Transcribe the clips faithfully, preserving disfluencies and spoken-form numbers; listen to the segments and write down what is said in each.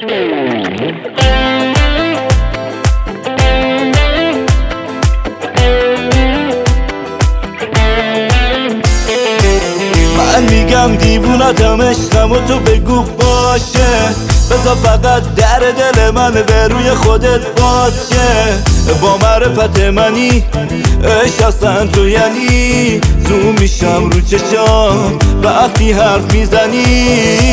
من میگم دیوونتم، عشقم و تو بگو باشه، بذار فقط در دل من به روی خودت باشه. با معرفت منی عشق اصلا تو یعنی، زوم میشم رو چشام وقتی حرف میزنی.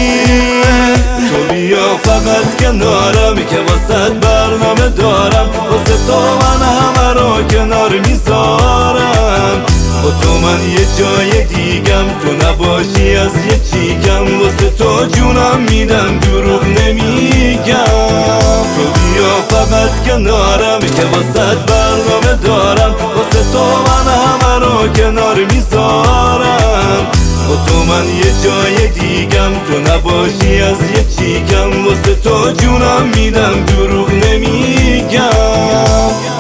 تو بیا فقط کنارم که واسه برنامه دارم، واسه تو من همه رو کنار میذارم. با تو من یه جای دیگم، تو نباشی از یه چیکم، واسه تو جونم میدم دروغ نمیگم. تو بیا فقط کنارم که واسه برنامه دارم، واسه تو من همه رو کنار میذارم. با تو من یه جای دیگم، تو نباشی از یه چیکم، واسه تو جونم میدم دروغ نمیگم.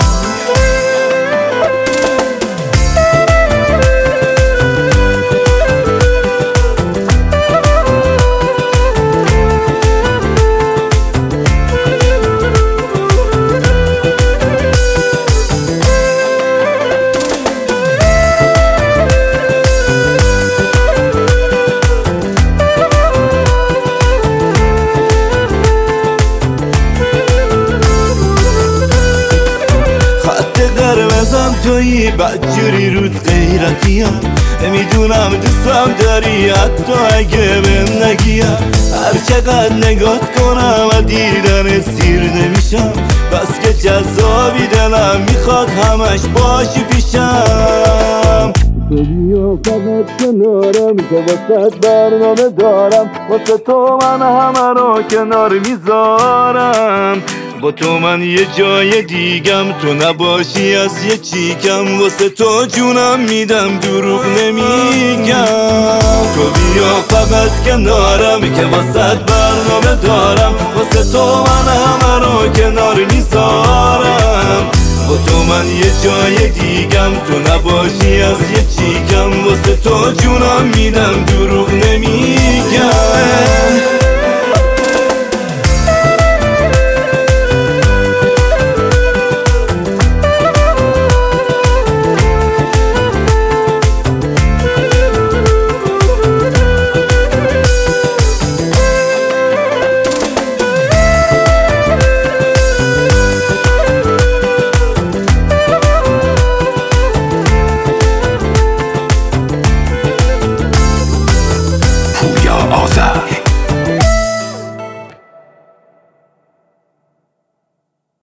قرمزم تویی بدجوری رود غیرتیم، نمیدونم دوستم داری حتی اگه بهم نگیم. هر چقدر نگات کنم و دیدن سیر نمیشم، بس که جذابی دلم میخواد همش باشی پیشم. تو بیا فقط کنارم که واسه برنامه دارم، واسه تو من همه رو کنار میذارم. با تو من یه جای دیگم، تو نباشی از یه چیکم، واسه تو جونم میدم دروغ نمیگم. تو بیا فقط کنارم که واسه برنامه دارم، واسه تو من همه رو کنار میذارم. با تو من یه جای دیگم، تو نباشی از یه چیکم، واسه تو جونم میدم دروغ نمیگم.